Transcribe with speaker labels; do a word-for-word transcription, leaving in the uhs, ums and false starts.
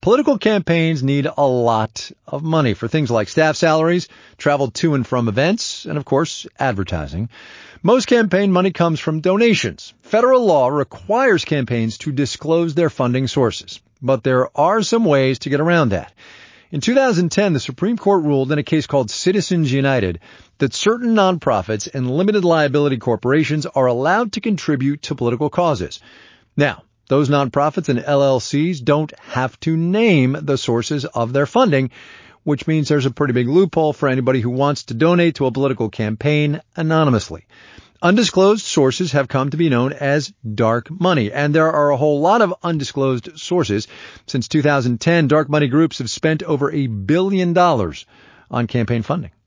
Speaker 1: Political campaigns need a lot of money for things like staff salaries, travel to and from events, and of course, advertising. Most campaign money comes from donations. Federal law requires campaigns to disclose their funding sources, but there are some ways to get around that. In two thousand ten, the Supreme Court ruled in a case called Citizens United that certain nonprofits and limited liability corporations are allowed to contribute to political causes. Now, those nonprofits and L L Cs don't have to name the sources of their funding, which means there's a pretty big loophole for anybody who wants to donate to a political campaign anonymously. Undisclosed sources have come to be known as dark money, and there are a whole lot of undisclosed sources. Since two thousand ten, dark money groups have spent over a billion dollars on campaign funding.